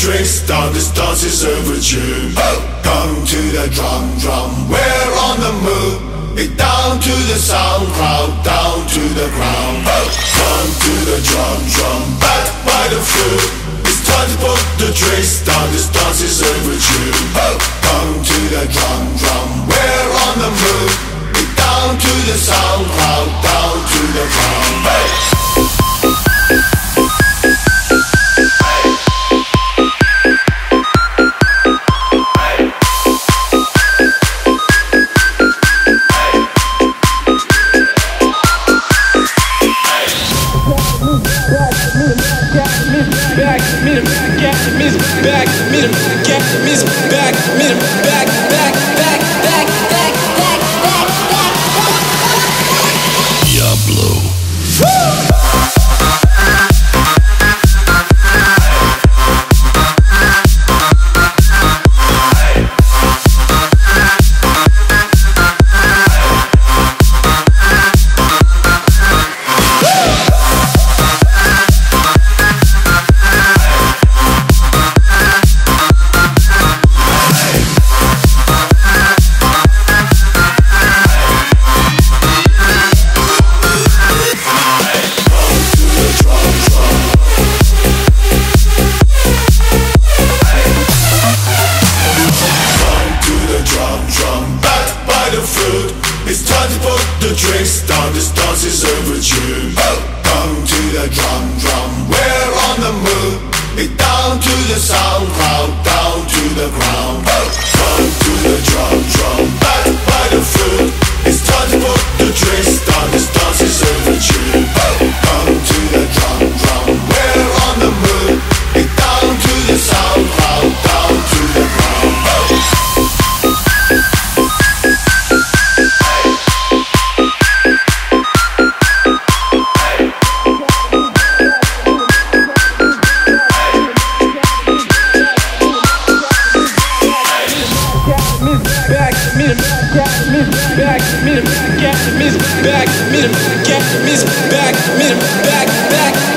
drinks down, this dance is overdue. Come to the drum, we're on the move. It down to the sound, crowd down to the ground. Come to the drum, back by the foot. It's time to put the drinks down, this dance is overdue. Come to the drum, we're on the move. It down to the sound, crowd down to the ground. It's time to put the drinks down, this dance is overdue. Come to the drum, we're on the move. It down to the sound, crowd down to the ground. Come to the drum, back by the foot. It's time to put the drinks down, this dance is overdue. Come to the drum, we're on the move. It down to the sound, crowd down to the ground. Back,